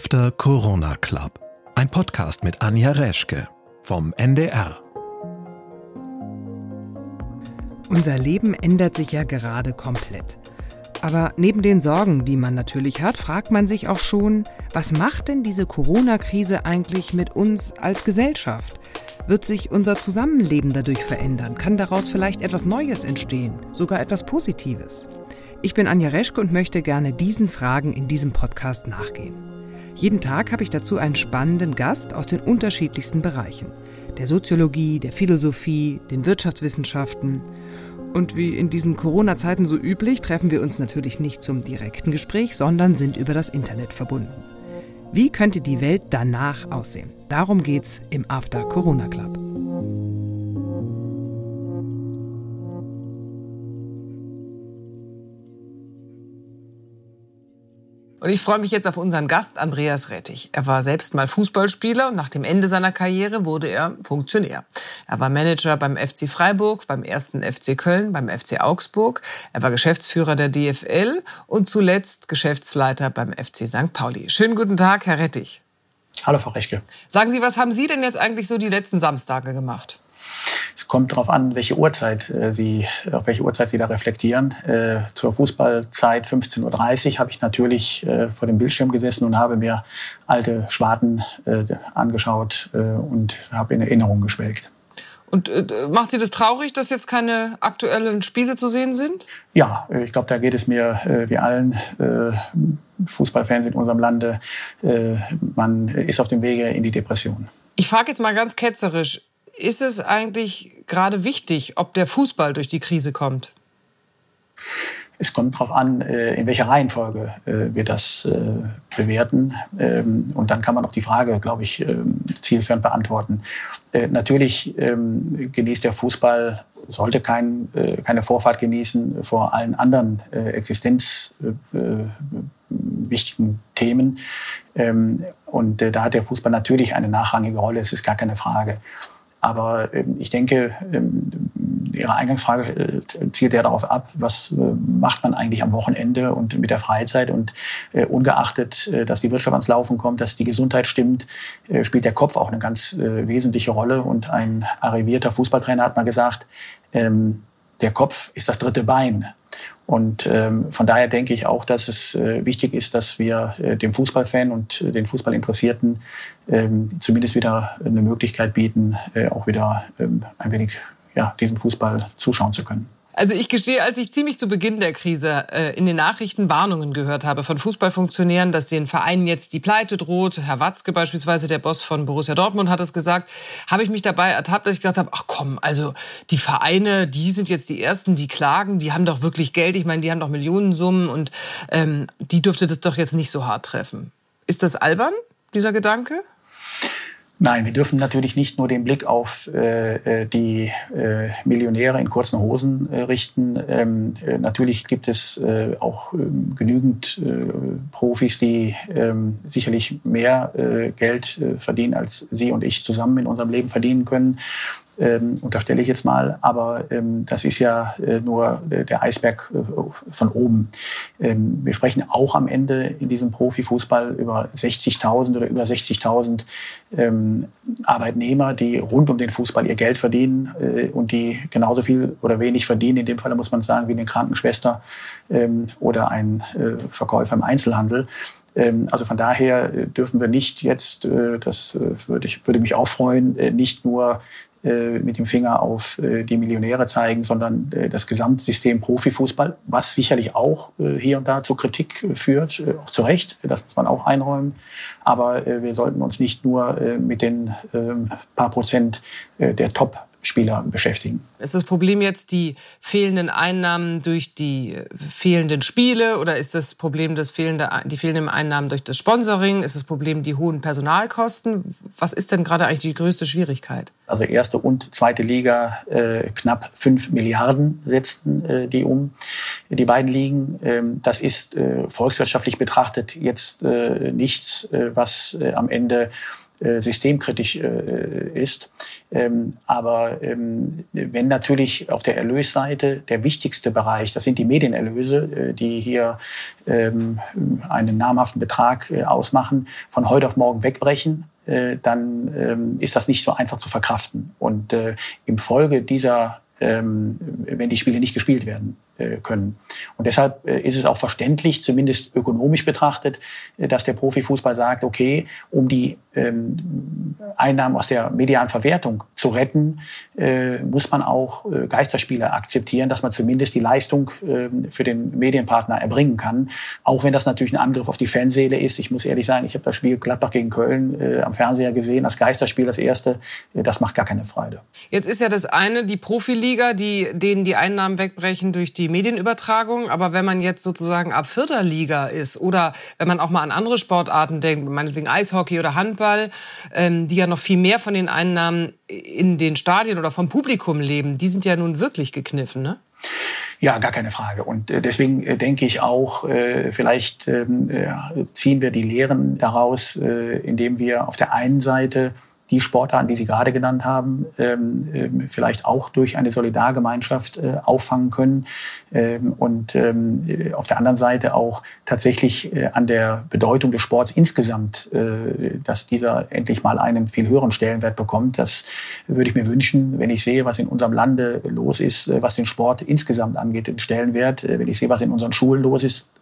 After Corona Club, ein Podcast mit Anja Reschke vom NDR. Unser Leben ändert sich ja gerade komplett. Aber neben den Sorgen, die man natürlich hat, fragt man sich auch schon, was macht denn diese Corona-Krise eigentlich mit uns als Gesellschaft? Wird sich unser Zusammenleben dadurch verändern? Kann daraus vielleicht etwas Neues entstehen? Sogar etwas Positives? Ich bin Anja Reschke und möchte gerne diesen Fragen in diesem Podcast nachgehen. Jeden Tag habe ich dazu einen spannenden Gast aus den unterschiedlichsten Bereichen. Der Soziologie, der Philosophie, den Wirtschaftswissenschaften. Und wie in diesen Corona-Zeiten so üblich, treffen wir uns natürlich nicht zum direkten Gespräch, sondern sind über das Internet verbunden. Wie könnte die Welt danach aussehen? Darum geht's im After Corona Club. Und ich freue mich jetzt auf unseren Gast Andreas Rettig. Er war selbst mal Fußballspieler und nach dem Ende seiner Karriere wurde er Funktionär. Er war Manager beim FC Freiburg, beim 1. FC Köln, beim FC Augsburg. Er war Geschäftsführer der DFL und zuletzt Geschäftsleiter beim FC St. Pauli. Schönen guten Tag, Herr Rettig. Hallo, Frau Reschke. Sagen Sie, was haben Sie denn jetzt eigentlich so die letzten Samstage gemacht? Es kommt darauf an, auf welche Uhrzeit Sie da reflektieren. Zur Fußballzeit 15:30 Uhr habe ich natürlich vor dem Bildschirm gesessen und habe mir alte Schwarten angeschaut und habe in Erinnerung geschwelgt. Und macht Sie das traurig, dass jetzt keine aktuellen Spiele zu sehen sind? Ja, ich glaube, da geht es mir wie allen Fußballfans in unserem Lande. Man ist auf dem Wege in die Depression. Ich frage jetzt mal ganz ketzerisch. Ist es eigentlich gerade wichtig, ob der Fußball durch die Krise kommt? Es kommt darauf an, in welcher Reihenfolge wir das bewerten. Und dann kann man auch die Frage, glaube ich, zielführend beantworten. Natürlich genießt der Fußball, sollte keine Vorfahrt genießen vor allen anderen existenzwichtigen Themen. Und da hat der Fußball natürlich eine nachrangige Rolle, es ist gar keine Frage. Aber ich denke, Ihre Eingangsfrage zielt ja darauf ab, was macht man eigentlich am Wochenende und mit der Freizeit. Und ungeachtet, dass die Wirtschaft ans Laufen kommt, dass die Gesundheit stimmt, spielt der Kopf auch eine ganz wesentliche Rolle. Und ein arrivierter Fußballtrainer hat mal gesagt, der Kopf ist das dritte Bein. Und von daher denke ich auch, dass es wichtig ist, dass wir dem Fußballfan und den Fußballinteressierten zumindest wieder eine Möglichkeit bieten, auch wieder ein wenig diesem Fußball zuschauen zu können. Also ich gestehe, als ich ziemlich zu Beginn der Krise in den Nachrichten Warnungen gehört habe von Fußballfunktionären, dass den Vereinen jetzt die Pleite droht, Herr Watzke beispielsweise, der Boss von Borussia Dortmund, hat es gesagt, habe ich mich dabei ertappt, dass ich gedacht habe, ach komm, also die Vereine, die sind jetzt die Ersten, die klagen, die haben doch wirklich Geld, ich meine, die haben doch Millionensummen und die dürfte das doch jetzt nicht so hart treffen. Ist das albern, dieser Gedanke? Nein, wir dürfen natürlich nicht nur den Blick auf die Millionäre in kurzen Hosen richten. Natürlich gibt es auch genügend Profis, die sicherlich mehr Geld verdienen, als Sie und ich zusammen in unserem Leben verdienen können. Unterstelle ich jetzt mal, aber das ist ja nur der Eisberg von oben. Wir sprechen auch am Ende in diesem Profifußball über 60.000 oder über 60.000 Arbeitnehmer, die rund um den Fußball ihr Geld verdienen und die genauso viel oder wenig verdienen, in dem Fall muss man sagen, wie eine Krankenschwester oder ein Verkäufer im Einzelhandel. Also von daher dürfen wir nicht jetzt, das würde mich auch freuen, nicht nur mit dem Finger auf die Millionäre zeigen, sondern das Gesamtsystem Profifußball, was sicherlich auch hier und da zur Kritik führt, auch zu Recht, das muss man auch einräumen. Aber wir sollten uns nicht nur mit den paar Prozent der Top-Spieler beschäftigen. Ist das Problem jetzt die fehlenden Einnahmen durch die fehlenden Spiele oder ist das Problem die fehlenden Einnahmen durch das Sponsoring? Ist das Problem die hohen Personalkosten? Was ist denn gerade eigentlich die größte Schwierigkeit? Also erste und zweite Liga, knapp 5 Milliarden setzten die um, die beiden Ligen. Das ist volkswirtschaftlich betrachtet jetzt nichts, was am Ende systemkritisch ist. Aber wenn natürlich auf der Erlösseite der wichtigste Bereich, das sind die Medienerlöse, die hier einen namhaften Betrag ausmachen, von heute auf morgen wegbrechen, dann ist das nicht so einfach zu verkraften. Und im Folge dieser, wenn die Spiele nicht gespielt werden können. Und deshalb ist es auch verständlich, zumindest ökonomisch betrachtet, dass der Profifußball sagt, okay, um die Einnahmen aus der medialen Verwertung zu retten, muss man auch Geisterspiele akzeptieren, dass man zumindest die Leistung für den Medienpartner erbringen kann. Auch wenn das natürlich ein Angriff auf die Fanseele ist. Ich muss ehrlich sagen, ich habe das Spiel Gladbach gegen Köln am Fernseher gesehen, das Geisterspiel, das erste. Das macht gar keine Freude. Jetzt ist ja das eine die Profiliga, denen die Einnahmen wegbrechen durch die Medienübertragung. Aber wenn man jetzt sozusagen ab 4. Liga ist oder wenn man auch mal an andere Sportarten denkt, meinetwegen Eishockey oder Handball, die ja noch viel mehr von den Einnahmen in den Stadien oder vom Publikum leben, die sind ja nun wirklich gekniffen, ne? Ja, gar keine Frage. Und deswegen denke ich auch, vielleicht ziehen wir die Lehren daraus, indem wir auf der einen Seite die Sportarten, die Sie gerade genannt haben, vielleicht auch durch eine Solidargemeinschaft auffangen können und auf der anderen Seite auch tatsächlich an der Bedeutung des Sports insgesamt, dass dieser endlich mal einen viel höheren Stellenwert bekommt. Das würde ich mir wünschen, wenn ich sehe, was in unserem Lande los ist, was den Sport insgesamt angeht, den Stellenwert, wenn ich sehe, was in unseren Schulen los ist.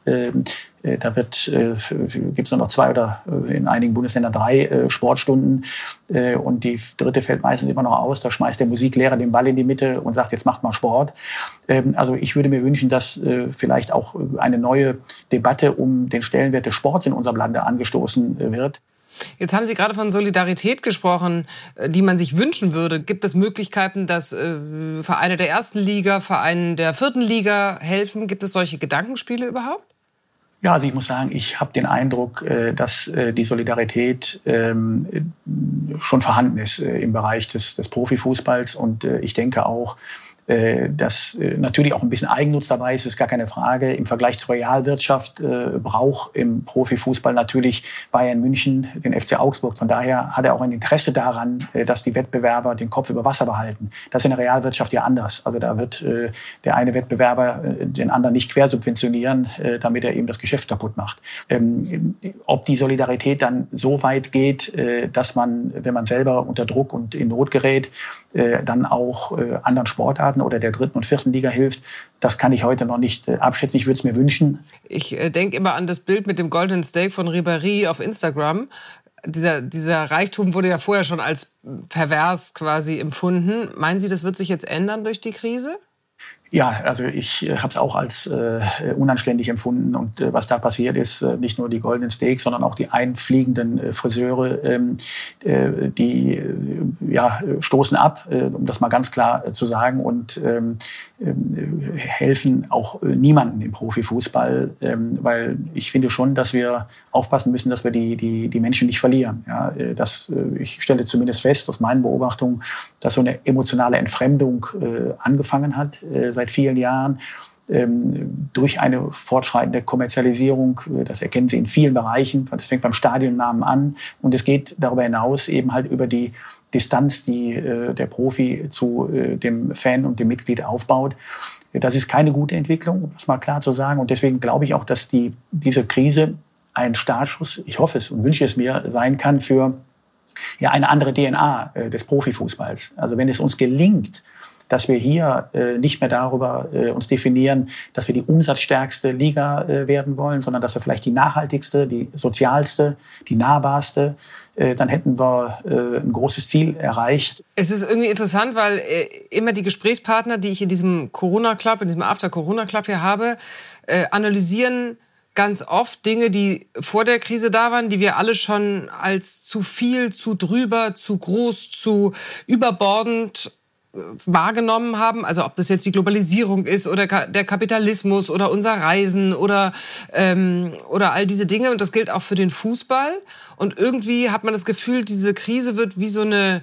Da gibt es nur noch 2 oder in einigen Bundesländern 3 Sportstunden und die 3. fällt meistens immer noch aus. Da schmeißt der Musiklehrer den Ball in die Mitte und sagt, jetzt macht mal Sport. Also ich würde mir wünschen, dass vielleicht auch eine neue Debatte um den Stellenwert des Sports in unserem Lande angestoßen wird. Jetzt haben Sie gerade von Solidarität gesprochen, die man sich wünschen würde. Gibt es Möglichkeiten, dass Vereine der 1. Liga, Vereine der 4. Liga helfen? Gibt es solche Gedankenspiele überhaupt? Ja, also ich muss sagen, ich habe den Eindruck, dass die Solidarität schon vorhanden ist im Bereich des Profifußballs. Und ich denke auch, dass natürlich auch ein bisschen Eigennutz dabei ist gar keine Frage. Im Vergleich zur Realwirtschaft braucht im Profifußball natürlich Bayern München den FC Augsburg. Von daher hat er auch ein Interesse daran, dass die Wettbewerber den Kopf über Wasser behalten. Das ist in der Realwirtschaft ja anders. Also da wird der eine Wettbewerber den anderen nicht quersubventionieren, damit er eben das Geschäft kaputt macht. Ob die Solidarität dann so weit geht, dass man, wenn man selber unter Druck und in Not gerät, dann auch anderen Sportarten oder der 3. und 4. Liga hilft, das kann ich heute noch nicht abschätzen. Ich würde es mir wünschen. Ich denke immer an das Bild mit dem Golden Steak von Ribéry auf Instagram. Dieser Reichtum wurde ja vorher schon als pervers quasi empfunden. Meinen Sie, das wird sich jetzt ändern durch die Krise? Ja, also ich habe es auch als unanständig empfunden. Und was da passiert ist, nicht nur die Golden Steaks, sondern auch die einfliegenden Friseure, die stoßen ab, um das mal ganz klar zu sagen, und helfen auch niemanden im Profifußball, weil ich finde schon, dass wir aufpassen müssen, dass wir die Menschen nicht verlieren. Ja, ich stelle zumindest fest aus meinen Beobachtungen, dass so eine emotionale Entfremdung angefangen hat seit vielen Jahren durch eine fortschreitende Kommerzialisierung. Das erkennen Sie in vielen Bereichen. Das fängt beim Stadionnamen an und es geht darüber hinaus eben halt über die Distanz, die der Profi zu dem Fan und dem Mitglied aufbaut. Das ist keine gute Entwicklung, um das mal klar zu sagen. Und deswegen glaube ich auch, dass diese Krise ein Startschuss, ich hoffe es und wünsche es mir, sein kann für eine andere DNA des Profifußballs. Also wenn es uns gelingt, dass wir hier nicht mehr darüber uns definieren, dass wir die umsatzstärkste Liga werden wollen, sondern dass wir vielleicht die nachhaltigste, die sozialste, die nahbarste, dann hätten wir ein großes Ziel erreicht. Es ist irgendwie interessant, weil immer die Gesprächspartner, die ich in diesem Corona-Club, in diesem After-Corona-Club hier habe, analysieren ganz oft Dinge, die vor der Krise da waren, die wir alle schon als zu viel, zu drüber, zu groß, zu überbordend wahrgenommen haben, also ob das jetzt die Globalisierung ist oder der Kapitalismus oder unser Reisen oder all diese Dinge, und das gilt auch für den Fußball. Und irgendwie hat man das Gefühl, diese Krise wird wie so eine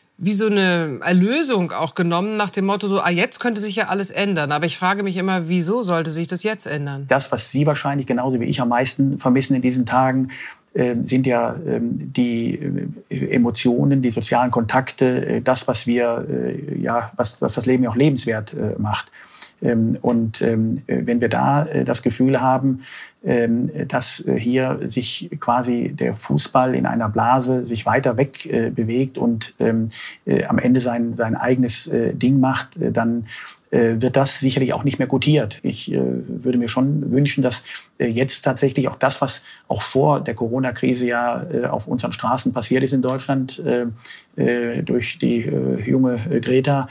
Erlösung auch genommen, nach dem Motto so, jetzt könnte sich ja alles ändern. Aber ich frage mich immer, wieso sollte sich das jetzt ändern? Das, was Sie wahrscheinlich genauso wie ich am meisten vermissen in diesen Tagen, sind ja die Emotionen, die sozialen Kontakte, das, was was das Leben ja auch lebenswert macht. Und wenn wir da das Gefühl haben, dass hier sich quasi der Fußball in einer Blase sich weiter weg bewegt und am Ende sein eigenes Ding macht, dann wird das sicherlich auch nicht mehr gutiert. Ich würde mir schon wünschen, dass jetzt tatsächlich auch das, was auch vor der Corona-Krise ja auf unseren Straßen passiert ist in Deutschland, durch die junge Greta,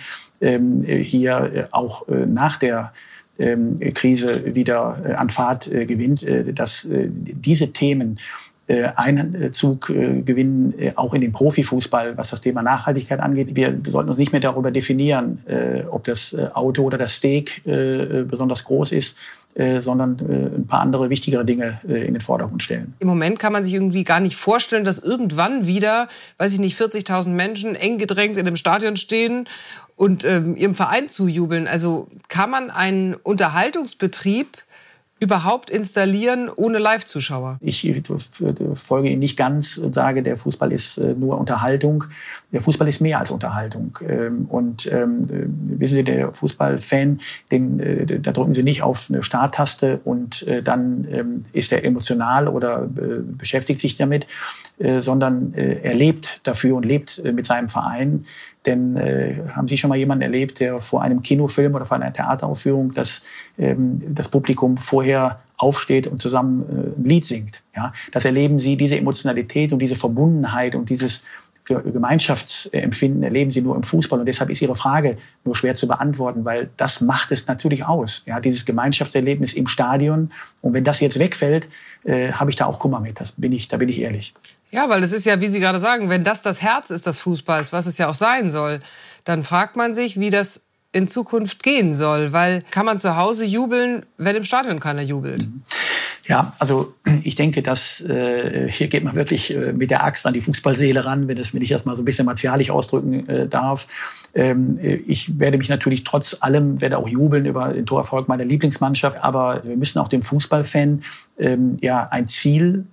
hier auch nach der Krise wieder an Fahrt gewinnt, dass diese Themen Einzug gewinnen, auch in den Profifußball, was das Thema Nachhaltigkeit angeht. Wir sollten uns nicht mehr darüber definieren, ob das Auto oder das Steak besonders groß ist, sondern ein paar andere wichtigere Dinge in den Vordergrund stellen. Im Moment kann man sich irgendwie gar nicht vorstellen, dass irgendwann wieder, 40.000 Menschen eng gedrängt in einem Stadion stehen und ihrem Verein zujubeln. Also kann man einen Unterhaltungsbetrieb überhaupt installieren ohne Live-Zuschauer? Ich folge Ihnen nicht ganz und sage, der Fußball ist nur Unterhaltung. Der Fußball ist mehr als Unterhaltung. Und wissen Sie, der Fußballfan, da drücken Sie nicht auf eine Starttaste und dann ist er emotional oder beschäftigt sich damit, sondern er lebt dafür und lebt mit seinem Verein. Denn haben Sie schon mal jemanden erlebt, der vor einem Kinofilm oder vor einer Theateraufführung das Publikum vorher aufsteht und zusammen ein Lied singt? Ja? Das erleben Sie, diese Emotionalität und diese Verbundenheit und dieses Gemeinschaftsempfinden erleben Sie nur im Fußball. Und deshalb ist Ihre Frage nur schwer zu beantworten, weil das macht es natürlich aus. Ja, dieses Gemeinschaftserlebnis im Stadion. Und wenn das jetzt wegfällt, habe ich da auch Kummer mit. Da bin ich ehrlich. Ja, weil es ist ja, wie Sie gerade sagen, wenn das Herz ist des Fußballs, was es ja auch sein soll, dann fragt man sich, wie das in Zukunft gehen soll. Weil kann man zu Hause jubeln, wenn im Stadion keiner jubelt? Ja, also ich denke, dass hier geht man wirklich mit der Axt an die Fußballseele ran, wenn ich das mal so ein bisschen martialisch ausdrücken darf. Ich werde mich natürlich trotz allem, werde auch jubeln über den Torerfolg meiner Lieblingsmannschaft, aber wir müssen auch dem Fußballfan ein Ziel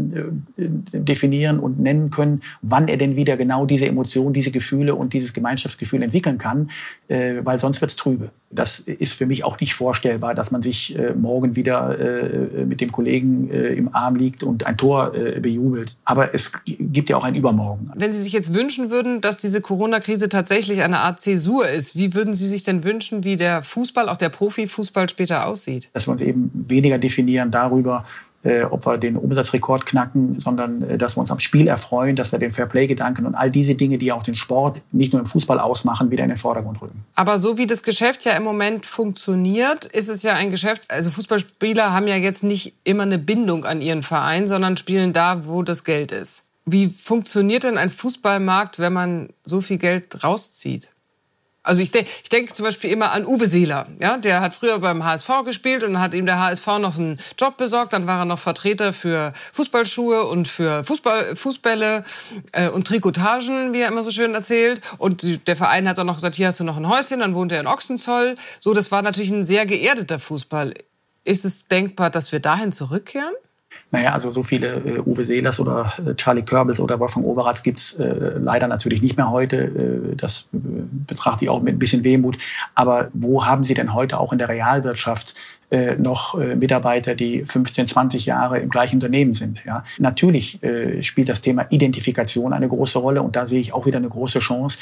definieren und nennen können, wann er denn wieder genau diese Emotionen, diese Gefühle und dieses Gemeinschaftsgefühl entwickeln kann, weil sonst wird's trübe. Das ist für mich auch nicht vorstellbar, dass man sich morgen wieder mit dem Kollegen im Arm liegt und ein Tor bejubelt. Aber es gibt ja auch ein Übermorgen. Wenn Sie sich jetzt wünschen würden, dass diese Corona-Krise tatsächlich eine Art Zäsur ist, wie würden Sie sich denn wünschen, wie der Fußball, auch der Profifußball später aussieht? Dass wir uns eben weniger definieren darüber, ob wir den Umsatzrekord knacken, sondern dass wir uns am Spiel erfreuen, dass wir den Fairplay-Gedanken und all diese Dinge, die auch den Sport nicht nur im Fußball ausmachen, wieder in den Vordergrund rücken. Aber so wie das Geschäft ja im Moment funktioniert, ist es ja ein Geschäft, also Fußballspieler haben ja jetzt nicht immer eine Bindung an ihren Verein, sondern spielen da, wo das Geld ist. Wie funktioniert denn ein Fußballmarkt, wenn man so viel Geld rauszieht? Also ich denke zum Beispiel immer an Uwe Seeler. Ja? Der hat früher beim HSV gespielt und dann hat ihm der HSV noch einen Job besorgt. Dann war er noch Vertreter für Fußballschuhe und für Fußbälle und Trikotagen, wie er immer so schön erzählt. Und der Verein hat dann noch gesagt, hier hast du noch ein Häuschen. Dann wohnt er in Ochsenzoll. So, das war natürlich ein sehr geerdeter Fußball. Ist es denkbar, dass wir dahin zurückkehren? Naja, also so viele Uwe Seelers oder Charlie Körbels oder Wolfgang Overath gibt's leider natürlich nicht mehr heute. Das betrachte ich auch mit ein bisschen Wehmut. Aber wo haben Sie denn heute auch in der Realwirtschaft noch Mitarbeiter, die 15, 20 Jahre im gleichen Unternehmen sind? Ja? Natürlich spielt das Thema Identifikation eine große Rolle. Und da sehe ich auch wieder eine große Chance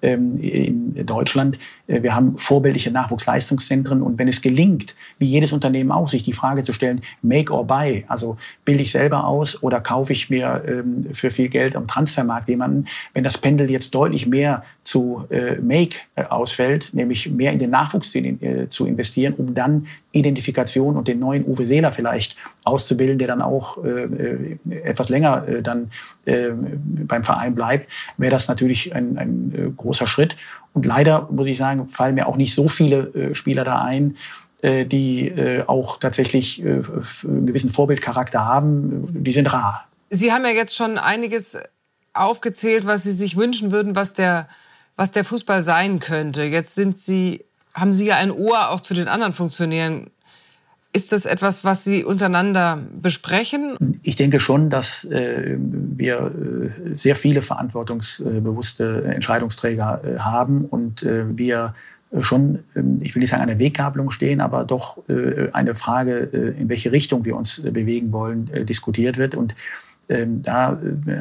in Deutschland. Wir haben vorbildliche Nachwuchsleistungszentren. Und wenn es gelingt, wie jedes Unternehmen auch, sich die Frage zu stellen, make or buy, also bilde ich selber aus oder kaufe ich mir für viel Geld am Transfermarkt jemanden, wenn das Pendel jetzt deutlich mehr zu make ausfällt, nämlich mehr in den Nachwuchs zu investieren, um dann Identifikation und den neuen Uwe Seeler vielleicht auszubilden, der dann auch etwas länger dann beim Verein bleibt, wäre das natürlich ein großer Schritt. Und leider, muss ich sagen, fallen mir auch nicht so viele Spieler da ein, die auch tatsächlich einen gewissen Vorbildcharakter haben. Die sind rar. Sie haben ja jetzt schon einiges aufgezählt, was Sie sich wünschen würden, was der Fußball sein könnte. Jetzt haben Sie ja ein Ohr auch zu den anderen Funktionären. Ist das etwas, was Sie untereinander besprechen? Ich denke schon, dass wir sehr viele verantwortungsbewusste Entscheidungsträger haben und wir schon, ich will nicht sagen, an der Weggabelung stehen, aber doch eine Frage, in welche Richtung wir uns bewegen wollen, diskutiert wird. Und da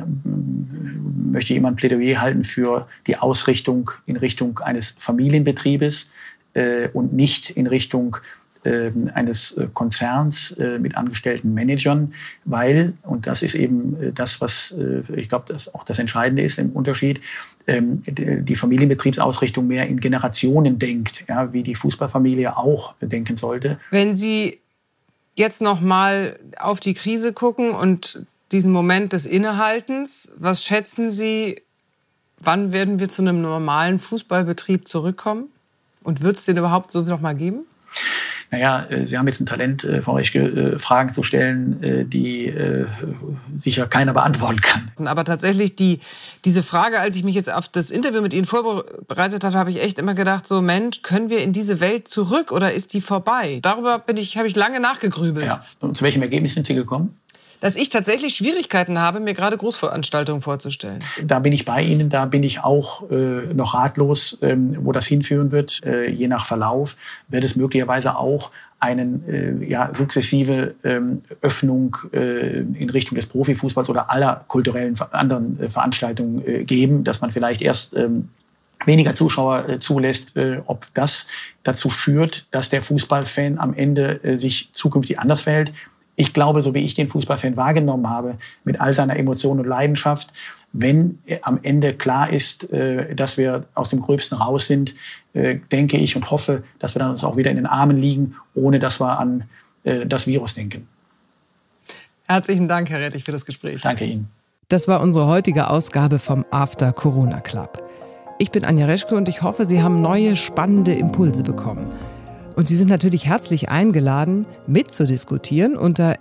möchte ich immer ein Plädoyer halten für die Ausrichtung in Richtung eines Familienbetriebes und nicht in Richtung eines Konzerns mit angestellten Managern, weil, und das ist eben das, was ich glaube, das auch das Entscheidende ist im Unterschied, die Familienbetriebsausrichtung mehr in Generationen denkt, ja, wie die Fußballfamilie auch denken sollte. Wenn Sie jetzt noch mal auf die Krise gucken und diesen Moment des Innehaltens, was schätzen Sie, wann werden wir zu einem normalen Fußballbetrieb zurückkommen? Und wird es den überhaupt so noch mal geben? Naja, Sie haben jetzt ein Talent, Frau Reschke, Fragen zu stellen, die sicher keiner beantworten kann. Aber tatsächlich diese Frage, als ich mich jetzt auf das Interview mit Ihnen vorbereitet habe, habe ich echt immer gedacht, so Mensch, können wir in diese Welt zurück oder ist die vorbei? Darüber habe ich lange nachgegrübelt. Ja. Und zu welchem Ergebnis sind Sie gekommen? Dass ich tatsächlich Schwierigkeiten habe, mir gerade Großveranstaltungen vorzustellen. Da bin ich bei Ihnen, da bin ich auch noch ratlos, wo das hinführen wird. Je nach Verlauf wird es möglicherweise auch eine sukzessive Öffnung in Richtung des Profifußballs oder aller kulturellen anderen Veranstaltungen geben, dass man vielleicht erst weniger Zuschauer zulässt, ob das dazu führt, dass der Fußballfan am Ende sich zukünftig anders verhält. Ich glaube, so wie ich den Fußballfan wahrgenommen habe, mit all seiner Emotion und Leidenschaft, wenn am Ende klar ist, dass wir aus dem Gröbsten raus sind, denke ich und hoffe, dass wir dann uns auch wieder in den Armen liegen, ohne dass wir an das Virus denken. Herzlichen Dank, Herr Rettig, für das Gespräch. Danke Ihnen. Das war unsere heutige Ausgabe vom After Corona Club. Ich bin Anja Reschke und ich hoffe, Sie haben neue, spannende Impulse bekommen. Und Sie sind natürlich herzlich eingeladen, mitzudiskutieren unter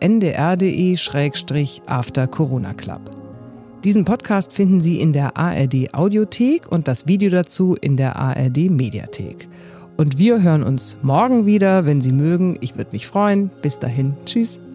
ndr.de/After Corona Club. Diesen Podcast finden Sie in der ARD Audiothek und das Video dazu in der ARD Mediathek. Und wir hören uns morgen wieder, wenn Sie mögen. Ich würde mich freuen. Bis dahin. Tschüss.